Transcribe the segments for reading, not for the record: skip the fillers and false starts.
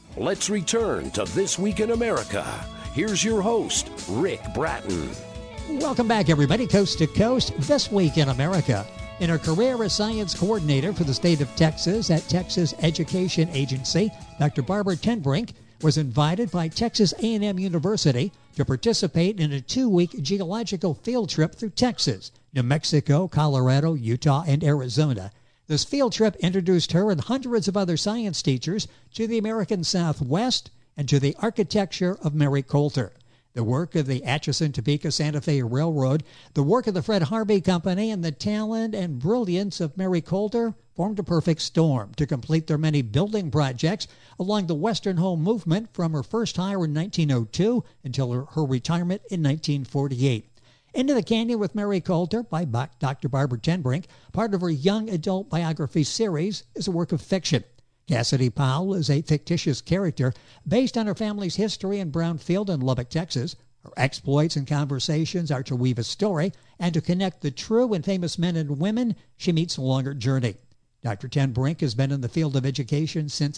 Let's return to This Week in America. Here's your host, Rick Bratton. Welcome back, everybody, coast to coast, This Week in America. In her career as science coordinator for the state of Texas at Texas Education Agency, Dr. Barbara Tenbrink was invited by Texas A&M University to participate in a 2-week geological field trip through Texas, New Mexico, Colorado, Utah, and Arizona. This field trip introduced her and hundreds of other science teachers to the American Southwest and to the architecture of Mary Coulter. The work of the Atchison, Topeka, Santa Fe Railroad, the work of the Fred Harvey Company, and the talent and brilliance of Mary Coulter formed a perfect storm to complete their many building projects along the Western Home movement from her first hire in 1902 until her retirement in 1948. Into the Canyon with Mary Coulter by Dr. Barbara Tenbrink, part of her young adult biography series, is a work of fiction. Cassidy Powell is a fictitious character based on her family's history in Brownfield and Lubbock, Texas. Her exploits and conversations are to weave a story and to connect the true and famous men and women she meets along her journey. Dr. Tenbrink has been in the field of education since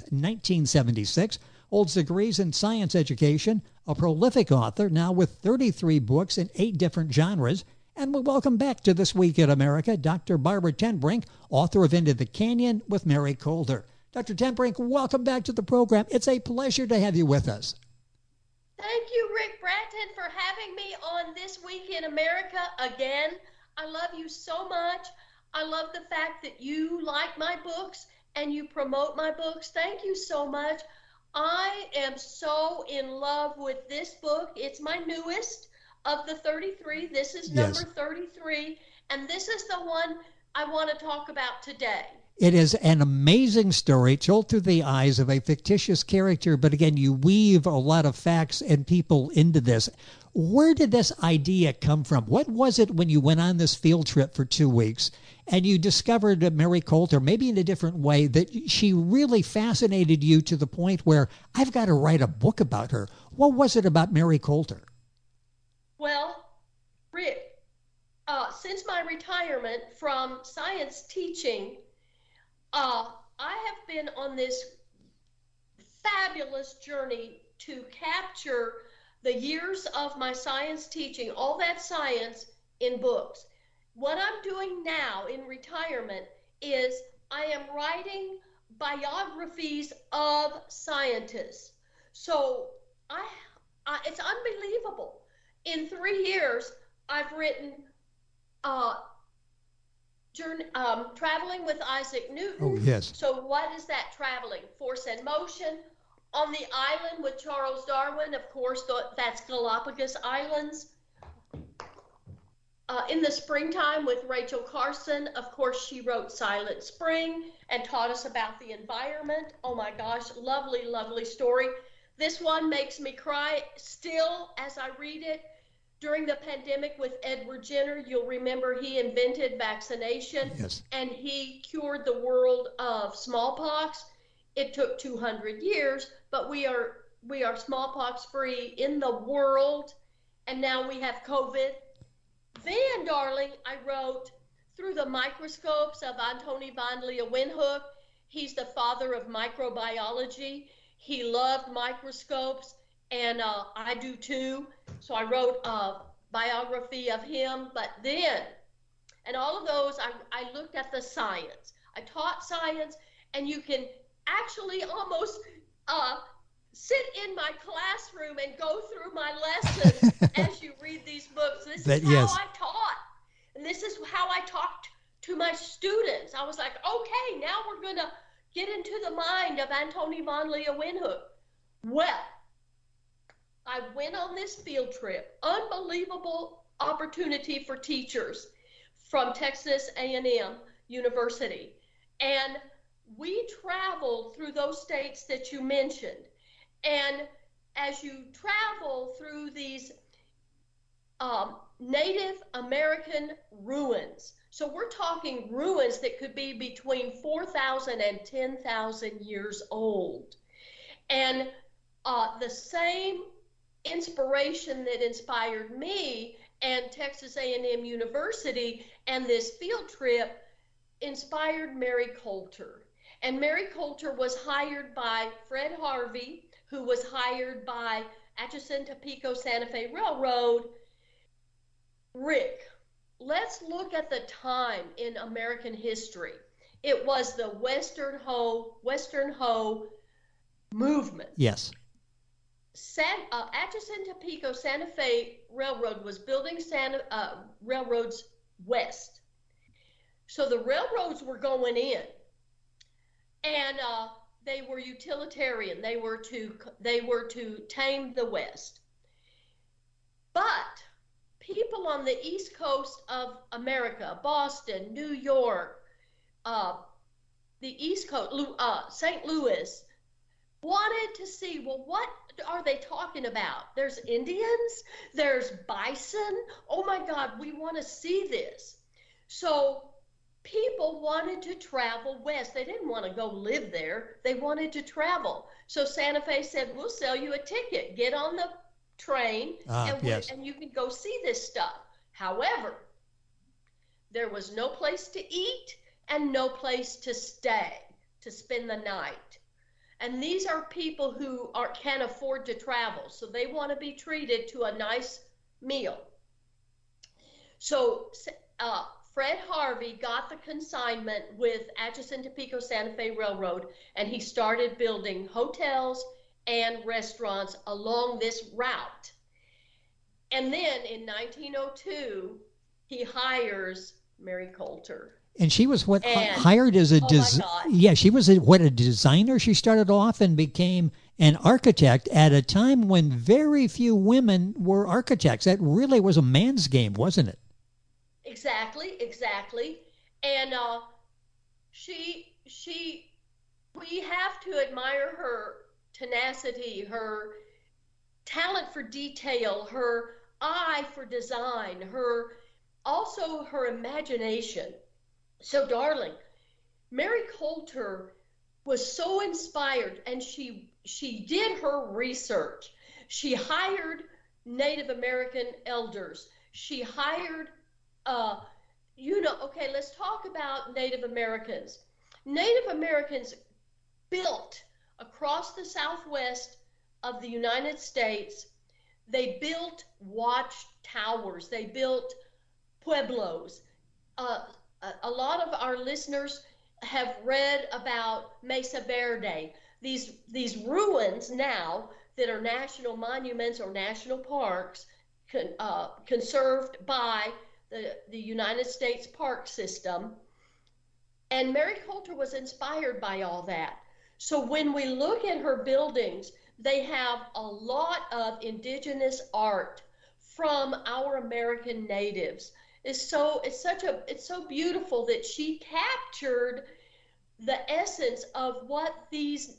1976, holds degrees in science education, a prolific author now with 33 books in 8 different genres. And we welcome back to This Week in America, Dr. Barbara Tenbrink, author of Into the Canyon with Mary Coulter. Dr. Tenbrink, welcome back to the program. It's a pleasure to have you with us. Thank you, Rick Bratton, for having me on This Week in America again. I love you so much. I love the fact that you like my books and you promote my books. Thank you so much. I am so in love with this book. It's my newest of the 33. This is number 33, and this is the one I want to talk about today. It is an amazing story told through the eyes of a fictitious character, but again, you weave a lot of facts and people into this. Where did this idea come from? What was it when you went on this field trip for 2 weeks and you discovered Mary Coulter, maybe in a different way, that she really fascinated you to the point where I've got to write a book about her? What was it about Mary Coulter? Well, Rick, since my retirement from science teaching, I have been on this fabulous journey to capture the years of my science teaching, all that science in books. What I'm doing now in retirement is I am writing biographies of scientists. So it's unbelievable. In 3 years, I've written Traveling with Isaac Newton. Oh, yes. So what is that traveling? Force and Motion. On the Island with Charles Darwin, of course, that's Galapagos Islands. In the Springtime with Rachel Carson, of course, she wrote Silent Spring and taught us about the environment. Oh my gosh, lovely, lovely story. This one makes me cry still as I read it. During the pandemic with Edward Jenner, you'll remember he invented vaccination, and he cured the world of smallpox. It took 200 years, but we are smallpox free in the world, and now we have COVID. Then, darling, I wrote Through the Microscopes of Antoni van Leeuwenhoek. He's the father of microbiology. He loved microscopes, and I do too. So I wrote a biography of him. But then, and all of those, I looked at the science. I taught science, and you can actually almost sit in my classroom and go through my lessons as you read these books. This is how I taught. And this is how I talked to my students. I was like, okay, now we're going to get into the mind of Antoni van Leeuwenhoek. Well, I went on this field trip, unbelievable opportunity for teachers from Texas A&M University. And we traveled through those states that you mentioned. And as you travel through these Native American ruins, so we're talking ruins that could be between 4,000 and 10,000 years old. And the same inspiration that inspired me and Texas A&M University and this field trip inspired Mary Coulter. And Mary Coulter was hired by Fred Harvey, who was hired by Atchison, Topeka, Santa Fe Railroad. Rick, let's look at the time in American history. It was the Western Hoe movement. Yes. Atchison, Topeka, Santa Fe Railroad was building railroads west. So the railroads were going in, and they were utilitarian. They were to tame the West. But people on the East Coast of America, Boston, New York, the East Coast, St. Louis, wanted to see, well, what are they talking about? There's Indians, there's bison. Oh my God, we want to see this. So people wanted to travel west. They didn't want to go live there. They wanted to travel. So Santa Fe said, we'll sell you a ticket. Get on the train and you can go see this stuff. However, there was no place to eat and no place to stay, to spend the night. And these are people who can't afford to travel, so they want to be treated to a nice meal. So Fred Harvey got the consignment with Atchison, Topeka, Santa Fe Railroad, and he started building hotels and restaurants along this route. And then in 1902, he hires Mary Coulter. And she was hired as a she was a designer. She started off and became an architect at a time when very few women were architects. That really was a man's game, wasn't it? Exactly. And we have to admire her tenacity, her talent for detail, her eye for design, also her imagination. So, darling, Mary Coulter was so inspired, and she did her research. She hired Native American elders. She hired, let's talk about Native Americans. Native Americans built across the southwest of the United States. They built watchtowers. They built pueblos. A lot of our listeners have read about Mesa Verde, these ruins now that are national monuments or national parks conserved by the United States Park System. And Mary Coulter was inspired by all that. So when we look at her buildings, they have a lot of indigenous art from our American natives. It's so beautiful that she captured the essence of what these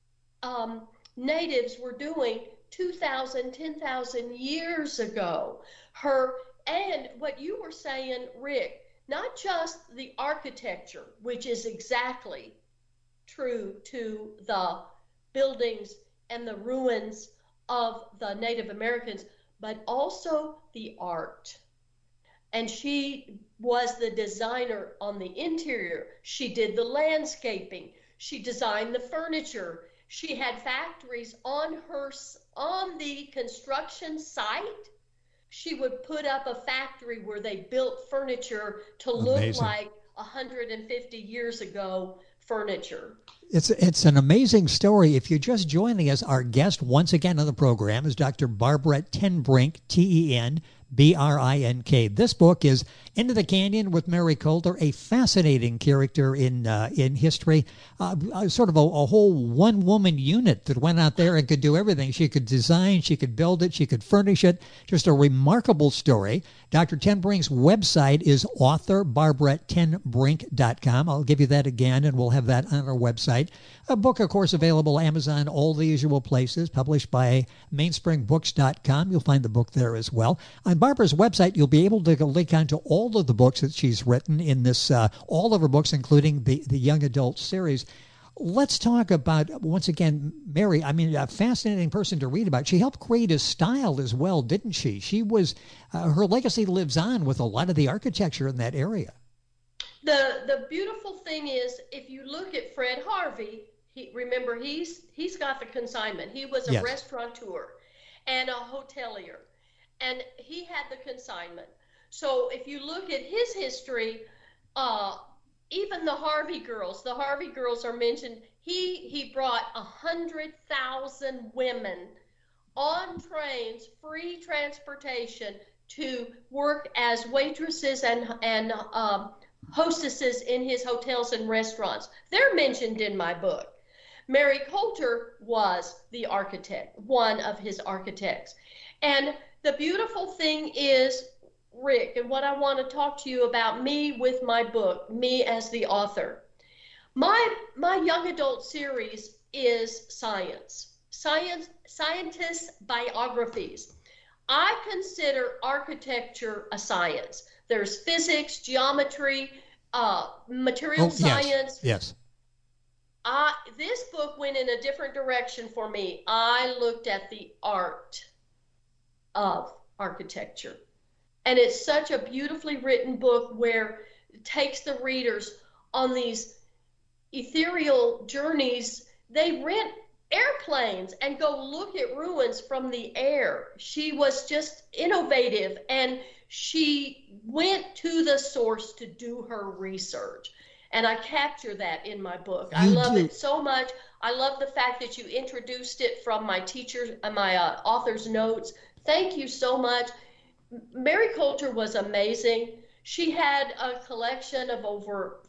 natives were doing 2,000, 10,000 years ago. And what you were saying, Rick, not just the architecture, which is exactly true to the buildings and the ruins of the Native Americans, but also the art. And she was the designer on the interior. She did the landscaping. She designed the furniture. She had factories on the construction site. She would put up a factory where they built furniture to look like 150 years ago furniture. It's an amazing story. If you're just joining us, our guest once again on the program is Dr. Barbara Tenbrink, Tenbrink. This book is Into the Canyon with Mary Coulter, a fascinating character in history, sort of a whole one-woman unit that went out there and could do everything. She could design, she could build it, she could furnish it. Just a remarkable story. Dr. Tenbrink's website is authorBarbaraTenbrink.com. I'll give you that again, and we'll have that on our website. A book, of course, available Amazon, all the usual places, published by MainspringBooks.com. You'll find the book there as well. On Barbara's website, you'll be able to link onto all of the books that she's written in this, all of her books, including the young adult series. Let's talk about, once again, Mary. I mean, a fascinating person to read about. She helped create a style as well, didn't she? She was, her legacy lives on with a lot of the architecture in that area. The beautiful thing is, if you look at Fred Harvey, remember he's got the consignment. He was a Yes. restaurateur and a hotelier, and he had the consignment. So if you look at his history, even the Harvey girls are mentioned. He brought 100,000 women on trains, free transportation, to work as waitresses and hostesses in his hotels and restaurants. They're mentioned in my book. Mary Coulter was the architect, one of his architects. And the beautiful thing is, Rick, and what I want to talk to you about me with my book, me as the author. My young adult series is scientists' biographies. I consider architecture a science. There's physics, geometry, material science. Yes. This book went in a different direction for me. I looked at the art of architecture. And it's such a beautifully written book where it takes the readers on these ethereal journeys. They rent airplanes and go look at ruins from the air. She was just innovative, and she went to the source to do her research. And I capture that in my book. I love it so much. I love the fact that you introduced it from my author's notes. Thank you so much. Mary Coulter was amazing. She had a collection of over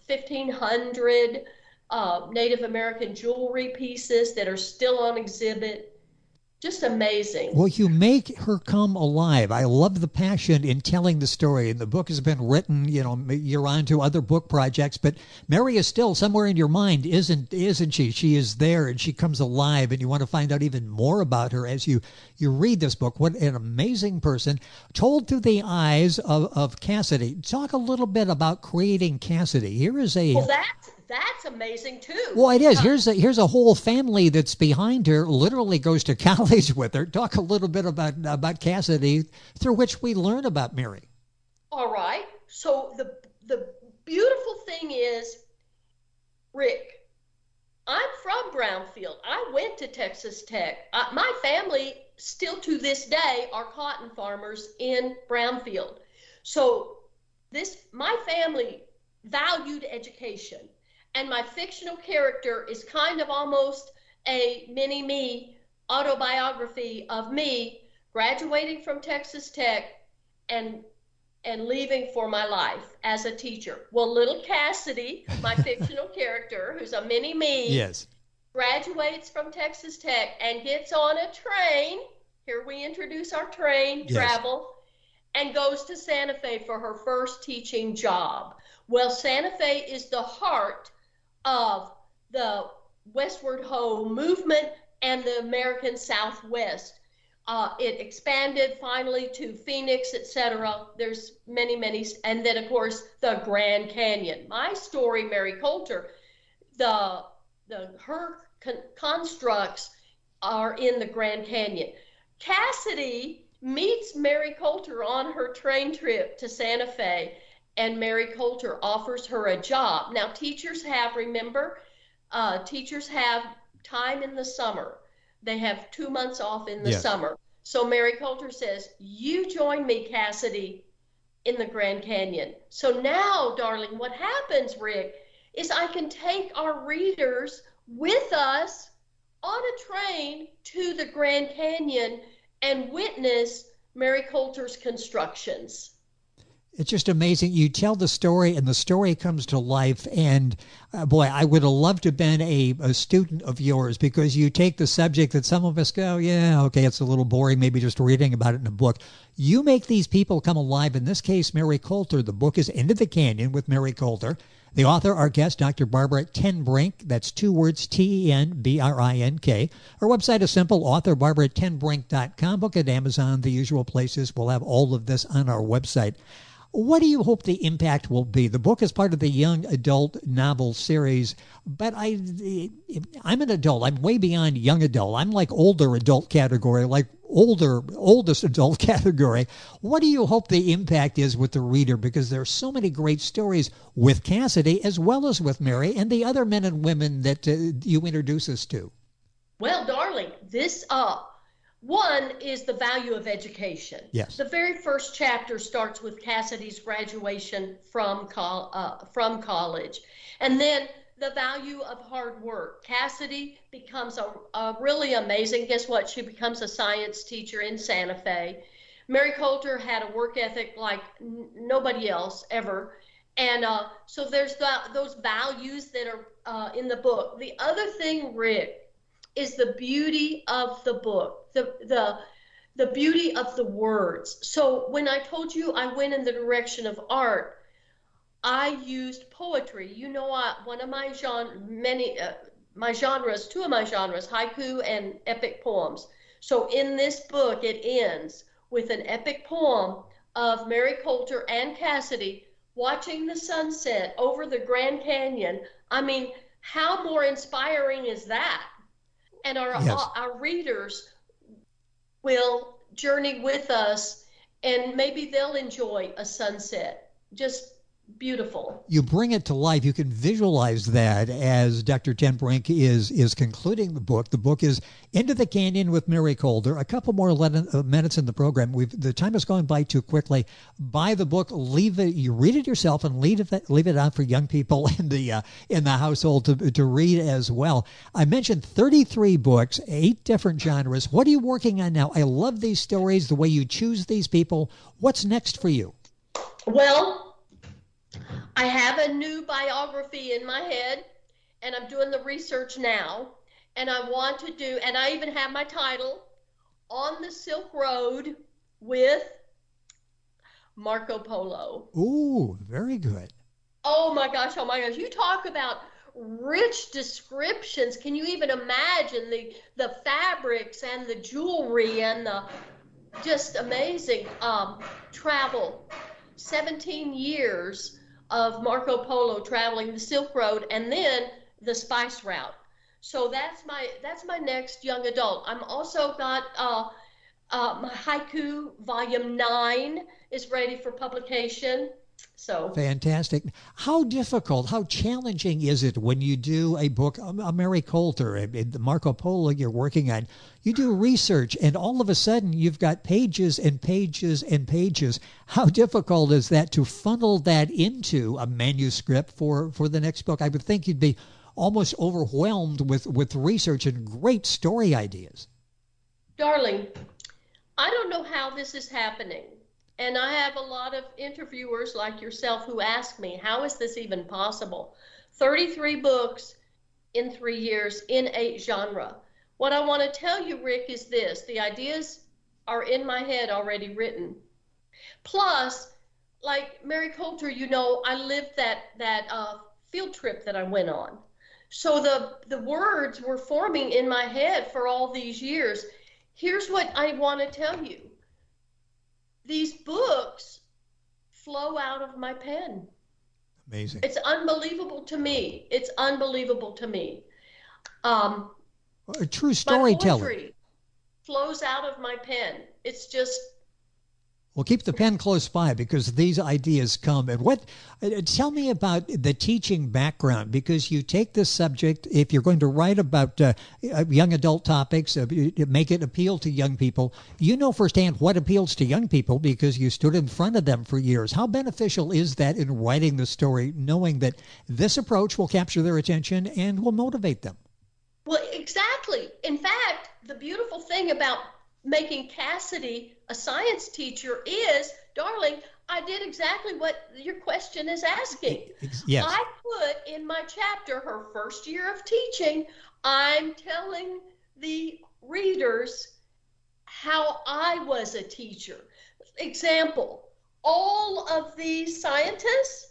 1,500 Native American jewelry pieces that are still on exhibit. Just amazing. Well, you make her come alive. I love the passion in telling the story. And the book has been written, you're on to other book projects, but Mary is still somewhere in your mind, isn't she? She is there, and she comes alive, and you want to find out even more about her as you read this book. What an amazing person, told through the eyes of Cassidy. Talk a little bit about creating Cassidy. Here is a... Well, that's amazing too. Well, it is. Here's a whole family that's behind her, literally goes to college with her. Talk a little bit about Cassidy, through which we learn about Mary. All right. So the beautiful thing is, Rick, I'm from Brownfield. I went to Texas Tech. My family still to this day are cotton farmers in Brownfield. So my family valued education. And my fictional character is kind of almost a mini-me autobiography of me graduating from Texas Tech and leaving for my life as a teacher. Well, little Cassidy, my fictional character, who's a mini-me, yes, graduates from Texas Tech and gets on a train. Here we introduce our train travel, and goes to Santa Fe for her first teaching job. Well, Santa Fe is the heart of the Westward Ho movement and the American Southwest. It expanded finally to Phoenix, etc. There's many, and then of course the Grand Canyon. My story, Mary Coulter, her constructs are in the Grand Canyon. Cassidy meets Mary Coulter on her train trip to Santa Fe, and Mary Coulter offers her a job. Now, teachers have time in the summer. They have 2 months off in the summer. So Mary Coulter says, you join me, Cassidy, in the Grand Canyon. So now, darling, what happens, Rick, is I can take our readers with us on a train to the Grand Canyon and witness Mary Coulter's constructions. It's just amazing. You tell the story, and the story comes to life. And boy, I would have loved to have been a student of yours, because you take the subject that some of us go, yeah, okay, it's a little boring, maybe just reading about it in a book. You make these people come alive. In this case, Mary Coulter. The book is Into the Canyon with Mary Coulter. The author, our guest, Dr. Barbara Tenbrink. That's 2 words, Tenbrink. Our website is simple, authorBarbaraTenbrink.com. Book at Amazon, the usual places. We'll have all of this on our website. What do you hope the impact will be? The book is part of the young adult novel series, but I'm an adult. I'm way beyond young adult. I'm like older adult category. Like, oldest adult category. What do you hope the impact is with the reader? Because there are so many great stories with Cassidy as well as with Mary and the other men and women that you introduce us to. Well, darling, this one is the value of education. Yes. The very first chapter starts with Cassidy's graduation from college. And then the value of hard work. Cassidy becomes a really amazing, guess what? She becomes a science teacher in Santa Fe. Mary Coulter had a work ethic like nobody else ever. And so there's those values that are in the book. The other thing, Rick, is the beauty of the book, the beauty of the words. So when I told you I went in the direction of art, I used poetry. You know, one of my my genres, two of my genres, haiku and epic poems. So in this book, it ends with an epic poem of Mary Coulter and Cassidy watching the sunset over the Grand Canyon. I mean, how more inspiring is that? And our readers will journey with us, and maybe they'll enjoy a sunset. Just beautiful. You bring it to life. You can visualize that as Dr. Tenbrink is concluding the book. The book is Into the Canyon with Mary Coulter. A couple more minutes in the program. The time has gone by too quickly. Buy the book. Leave it. You read it yourself and leave it out for young people in the household to read as well. I mentioned 33 books, 8 different genres. What are you working on now? I love these stories, the way you choose these people. What's next for you? Well, I have a new biography in my head, and I'm doing the research now, and I want to do, and I even have my title, On the Silk Road with Marco Polo. Ooh, very good. Oh my gosh, you talk about rich descriptions. Can you even imagine the fabrics and the jewelry and the just amazing travel. 17 years of Marco Polo traveling the Silk Road and then the Spice Route. So that's my next young adult. I'm also got my haiku volume 9 is ready for publication. So fantastic. How difficult, how challenging is it when you do a book, a Mary Coulter, the Marco Polo you're working on, you do research and all of a sudden you've got pages and pages and pages. How difficult is that to funnel that into a manuscript for the next book? I would think you'd be almost overwhelmed with research and great story ideas. Darling, I don't know how this is happening. And I have a lot of interviewers like yourself who ask me, how is this even possible? 33 books in 3 years in 8 genres. What I want to tell you, Rick, is this. The ideas are in my head already written. Plus, like Mary Coulter, you know, I lived that field trip that I went on. So the words were forming in my head for all these years. Here's what I want to tell you. These books flow out of my pen. Amazing. It's unbelievable to me. It's unbelievable to me. A true storyteller. My poetry flows out of my pen. It's just... Well, keep the pen close by because these ideas come. And tell me about the teaching background, because you take this subject, if you're going to write about young adult topics, make it appeal to young people, you know firsthand what appeals to young people because you stood in front of them for years. How beneficial is that in writing the story, knowing that this approach will capture their attention and will motivate them? Well, exactly. In fact, the beautiful thing about making Cassidy a science teacher is, darling, I did exactly what your question is asking. Yes. I put in my chapter her first year of teaching, I'm telling the readers how I was a teacher. Example, all of these scientists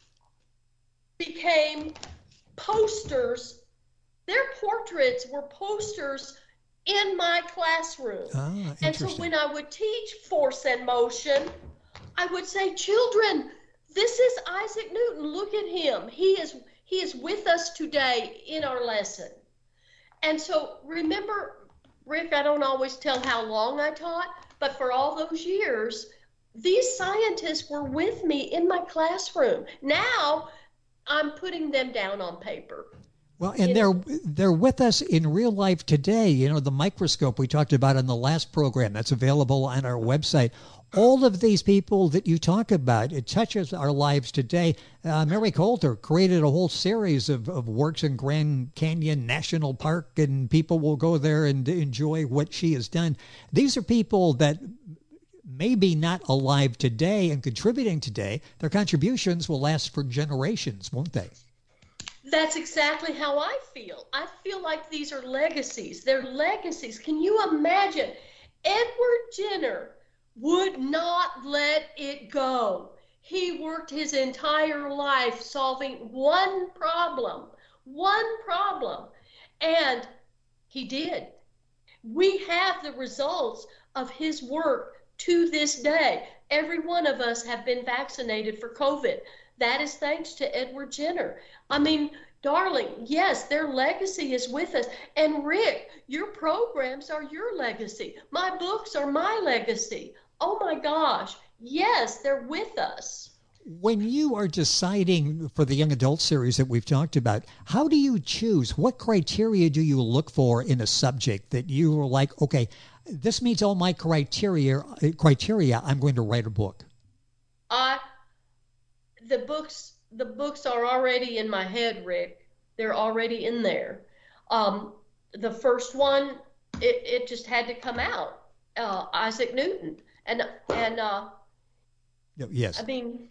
became posters. Their portraits were posters in my classroom. And so when I would teach force and motion, I would say, children, this is Isaac Newton. Look at him. He is with us today in our lesson. And so remember Rick, I don't always tell how long I taught, but for all those years, these scientists were with me in my classroom. Now I'm putting them down on paper. Well, and they're with us in real life today. You know, the microscope we talked about in the last program that's available on our website. All of these people that you talk about, it touches our lives today. Mary Coulter created a whole series of works in Grand Canyon National Park, and people will go there and enjoy what she has done. These are people that maybe not alive today and contributing today. Their contributions will last for generations, won't they? That's exactly how I feel. I feel like these are legacies. They're legacies. Can you imagine? Edward Jenner would not let it go. He worked his entire life solving one problem, and he did. We have the results of his work to this day. Every one of us have been vaccinated for COVID. That is thanks to Edward Jenner. I mean, darling, yes, their legacy is with us. And Rick, your programs are your legacy. My books are my legacy. Oh my gosh, yes, they're with us. When you are deciding for the young adult series that we've talked about, how do you choose? What criteria do you look for in a subject that you are like, okay, this meets all my criteria, I'm going to write a book? The books are already in my head, Rick. They're already in there. The first one, it just had to come out. Isaac Newton, and yes. I mean,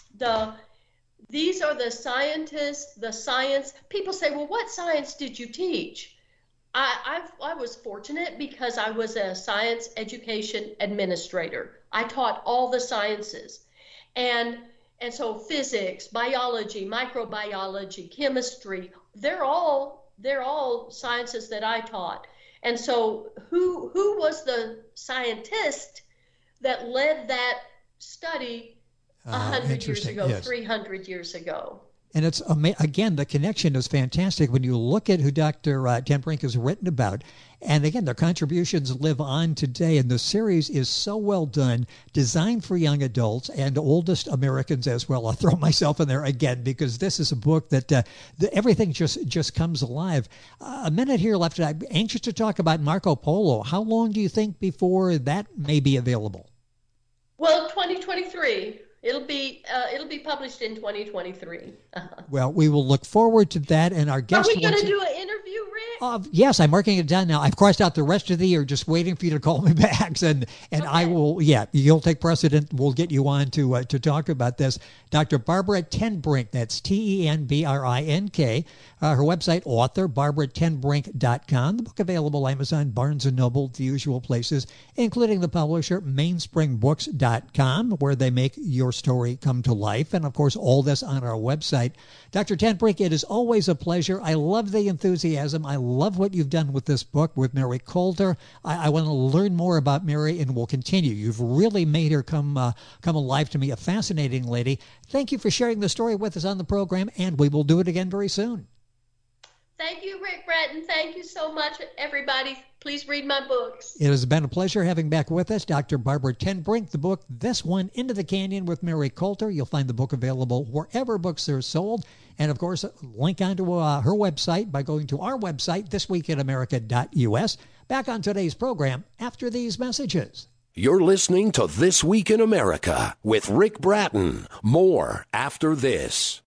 these are the scientists, the science. People say, well, what science did you teach? I was fortunate because I was a science education administrator. I taught all the sciences, and so physics, biology, microbiology, chemistry, they're all sciences that I taught. And so who was the scientist that led that study 100 years ago, yes. 300 years ago? And it's, again, the connection is fantastic when you look at who Dr. Ten Brink has written about. And again, their contributions live on today. And the series is so well done, designed for young adults and oldest Americans as well. I'll throw myself in there again because this is a book that everything just comes alive. A minute here left. I'm anxious to talk about Marco Polo. How long do you think before that may be available? Well, 2023. It'll be published in 2023. Well, we will look forward to that. And our guest. Are we going to do an interview, Rick? Yes, I'm marking it down now. I've crossed out the rest of the year, just waiting for you to call me back. And okay. I will. Yeah, you'll take precedent. We'll get you on to talk about this. Dr. Barbara Ten Brink. That's TenBrink. Her website, author, barbaratenbrink.com. The book available Amazon, Barnes & Noble, the usual places, including the publisher, mainspringbooks.com, where they make your story come to life. And, of course, all this on our website. Dr. Ten Brink, it is always a pleasure. I love the enthusiasm. I love what you've done with this book with Mary Coulter. I want to learn more about Mary, and we'll continue. You've really made her come alive to me, a fascinating lady. Thank you for sharing the story with us on the program, and we will do it again very soon. Thank you, Rick Bratton. Thank you so much, everybody. Please read my books. It has been a pleasure having back with us Dr. Barbara Ten Brink, the book, This One, Into the Canyon with Mary Coulter. You'll find the book available wherever books are sold. And, of course, link onto her website by going to our website, thisweekinamerica.us. Back on today's program after these messages. You're listening to This Week in America with Rick Bratton. More after this.